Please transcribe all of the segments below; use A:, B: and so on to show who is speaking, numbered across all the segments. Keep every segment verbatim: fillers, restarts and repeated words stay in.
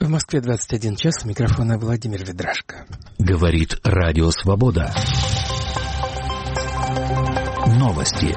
A: В Москве двадцать один час, у микрофона Владимир Ведрашко.
B: Говорит Радио Свобода. Новости.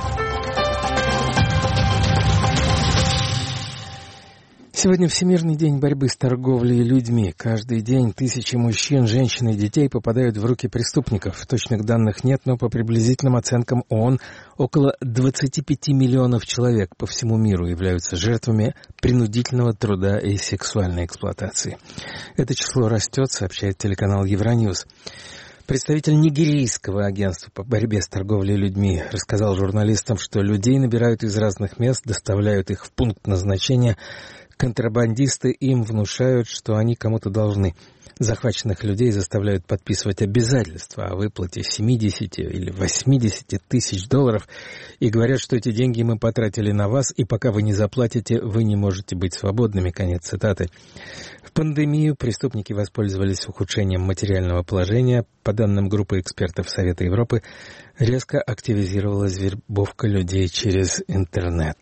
A: Сегодня Всемирный день борьбы с торговлей людьми. Каждый день тысячи мужчин, женщин и детей попадают в руки преступников. Точных данных нет, но по приблизительным оценкам ООН около двадцать пять миллионов человек по всему миру являются жертвами принудительного труда и сексуальной эксплуатации. Это число растет, сообщает телеканал Евроньюз. Представитель нигерийского агентства по борьбе с торговлей людьми рассказал журналистам, что людей набирают из разных мест, доставляют их в пункт назначения. Контрабандисты им внушают, что они кому-то должны. Захваченных людей заставляют подписывать обязательства о выплате семьдесят или восемьдесят тысяч долларов и говорят, что эти деньги мы потратили на вас, и пока вы не заплатите, вы не можете быть свободными. Конец цитаты. В пандемию преступники воспользовались ухудшением материального положения. По данным группы экспертов Совета Европы, резко активизировалась вербовка людей через интернет.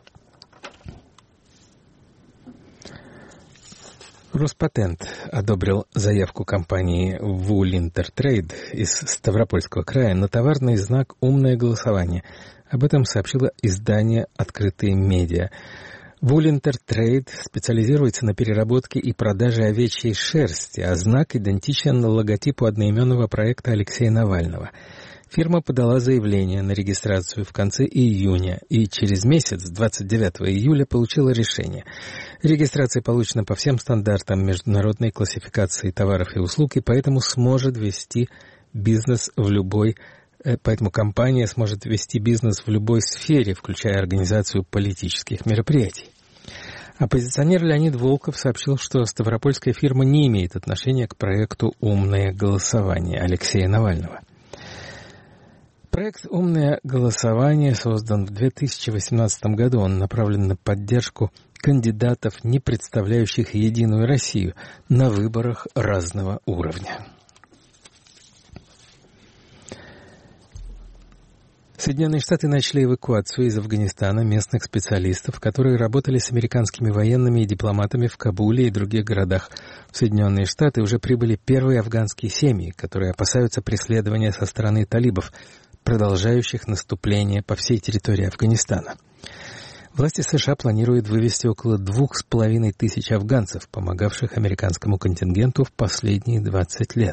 A: Роспатент одобрил заявку компании Вулинтертрейд из Ставропольского края на товарный знак «Умное голосование». Об этом сообщило издание «Открытые медиа». Вулинтертрейд специализируется на переработке и продаже овечьей шерсти, а знак идентичен логотипу одноименного проекта Алексея Навального. Фирма подала заявление на регистрацию в конце июня и через месяц, двадцать девятого июля, получила решение. Регистрация получена по всем стандартам международной классификации товаров и услуг, и поэтому сможет вести бизнес в любой, поэтому компания сможет вести бизнес в любой сфере, включая организацию политических мероприятий. Оппозиционер Леонид Волков сообщил, что ставропольская фирма не имеет отношения к проекту «Умное голосование» Алексея Навального. Проект «Умное голосование» создан в две тысячи восемнадцатом году. Он направлен на поддержку кандидатов, не представляющих Единую Россию, на выборах разного уровня. Соединенные Штаты начали эвакуацию из Афганистана местных специалистов, которые работали с американскими военными и дипломатами в Кабуле и других городах. В Соединенные Штаты уже прибыли первые афганские семьи, которые опасаются преследования со стороны талибов, продолжающих наступление по всей территории Афганистана. Власти США планируют вывести около двух с половиной тысяч афганцев, помогавших американскому контингенту в последние двадцать лет.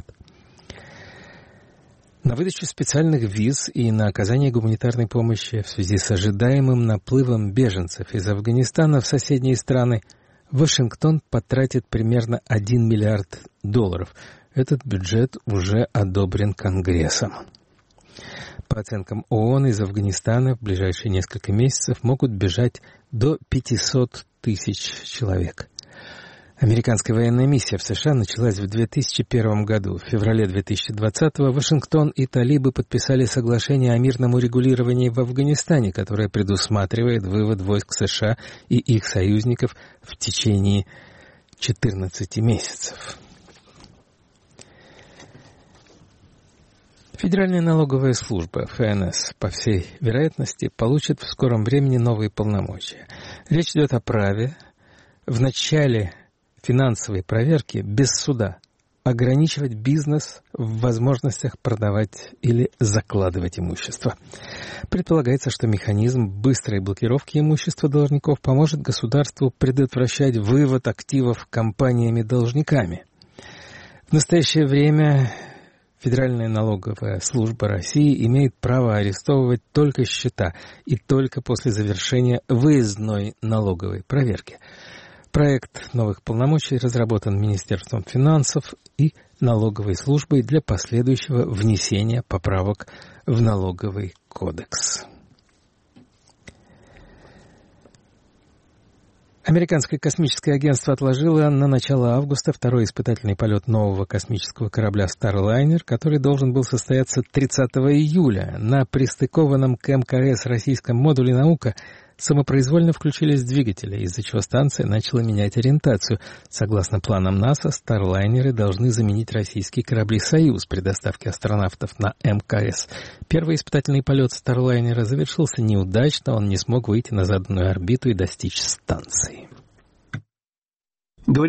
A: На выдачу специальных виз и на оказание гуманитарной помощи в связи с ожидаемым наплывом беженцев из Афганистана в соседние страны Вашингтон потратит примерно один миллиард долларов. Этот бюджет уже одобрен Конгрессом. По оценкам ООН, из Афганистана в ближайшие несколько месяцев могут бежать до пятьсот тысяч человек. Американская военная миссия в США началась в две тысячи первом году. В феврале две тысячи двадцатого Вашингтон и талибы подписали соглашение о мирном урегулировании в Афганистане, которое предусматривает вывод войск США и их союзников в течение четырнадцати месяцев. Федеральная налоговая служба, эф эн эс, по всей вероятности, получит в скором времени новые полномочия. Речь идет о праве в начале финансовой проверки без суда ограничивать бизнес в возможностях продавать или закладывать имущество. Предполагается, что механизм быстрой блокировки имущества должников поможет государству предотвращать вывод активов компаниями-должниками. В настоящее время Федеральная налоговая служба России имеет право арестовывать только счета и только после завершения выездной налоговой проверки. Проект новых полномочий разработан Министерством финансов и налоговой службой для последующего внесения поправок в налоговый кодекс. Американское космическое агентство отложило на начало августа второй испытательный полет нового космического корабля Starliner, который должен был состояться тридцатого июля. На пристыкованном к эм ка эс российском модуле «Наука» самопроизвольно включились двигатели, из-за чего станция начала менять ориентацию. Согласно планам НАСА, Старлайнеры должны заменить российские корабли «Союз» при доставке астронавтов на эм ка эс. Первый испытательный полет Старлайнера завершился неудачно, он не смог выйти на заданную орбиту и достичь станции.